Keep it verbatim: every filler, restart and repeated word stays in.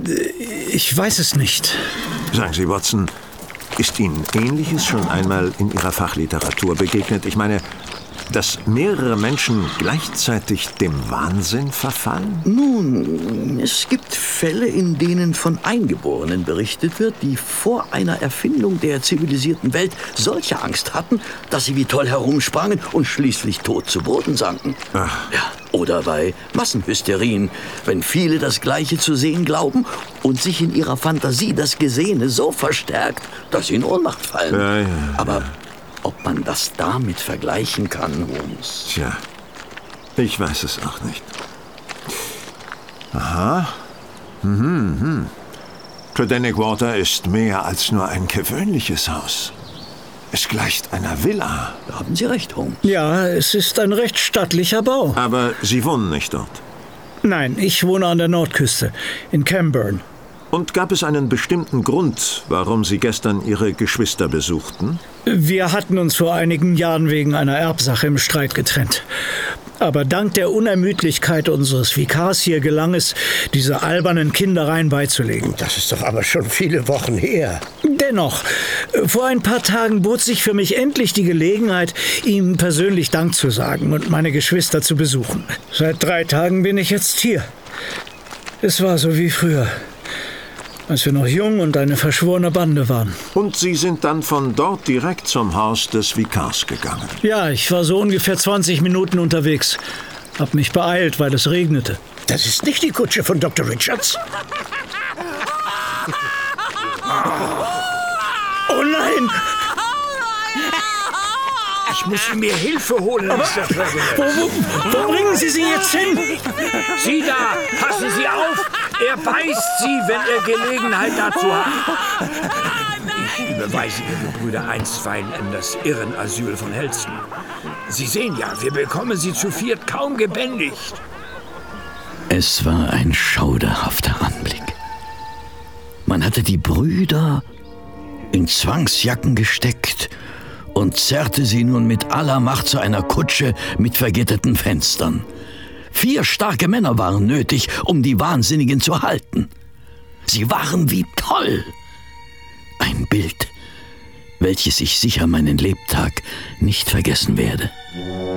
ich weiß es nicht. Sagen Sie, Watson, ist Ihnen Ähnliches schon einmal in Ihrer Fachliteratur begegnet? Ich meine, dass mehrere Menschen gleichzeitig dem Wahnsinn verfallen? Nun, es gibt Fälle, in denen von Eingeborenen berichtet wird, die vor einer Erfindung der zivilisierten Welt solche Angst hatten, dass sie wie toll herumsprangen und schließlich tot zu Boden sanken. Ach. Ja, oder bei Massenhysterien, wenn viele das Gleiche zu sehen glauben und sich in ihrer Fantasie das Gesehene so verstärkt, dass sie in Ohnmacht fallen. Ja, ja, ja. Aber ob man das damit vergleichen kann, Holmes? Tja, ich weiß es auch nicht. Aha. Mhm, mhm. Tredenick Water ist mehr als nur ein gewöhnliches Haus. Es gleicht einer Villa. Da haben Sie recht, Holmes. Ja, es ist ein recht stattlicher Bau. Aber Sie wohnen nicht dort. Nein, ich wohne an der Nordküste, in Camburn. Und gab es einen bestimmten Grund, warum Sie gestern Ihre Geschwister besuchten? Wir hatten uns vor einigen Jahren wegen einer Erbsache im Streit getrennt. Aber dank der Unermüdlichkeit unseres Vikars hier gelang es, diese albernen Kindereien beizulegen. Das ist doch aber schon viele Wochen her. Dennoch, vor ein paar Tagen bot sich für mich endlich die Gelegenheit, ihm persönlich Dank zu sagen und meine Geschwister zu besuchen. Seit drei Tagen bin ich jetzt hier. Es war so wie früher, als wir noch jung und eine verschworene Bande waren. Und Sie sind dann von dort direkt zum Haus des Vikars gegangen? Ja, ich war so ungefähr zwanzig Minuten unterwegs. Hab mich beeilt, weil es regnete. Das ist nicht die Kutsche von Doktor Richards. Oh nein! Ich muss mir Hilfe holen, Mister Trevelyan. Wo, wo, wo bringen Sie sie jetzt hin? Sie da, passen Sie auf! Er beißt Sie, wenn er Gelegenheit dazu hat. Ich überweise Ihre Brüder einstweilen in das Irrenasyl von Helston. Sie sehen ja, wir bekommen sie zu viert kaum gebändigt. Es war ein schauderhafter Anblick. Man hatte die Brüder in Zwangsjacken gesteckt und zerrte sie nun mit aller Macht zu einer Kutsche mit vergitterten Fenstern. Vier starke Männer waren nötig, um die Wahnsinnigen zu halten. Sie waren wie toll. Ein Bild, welches ich sicher meinen Lebtag nicht vergessen werde.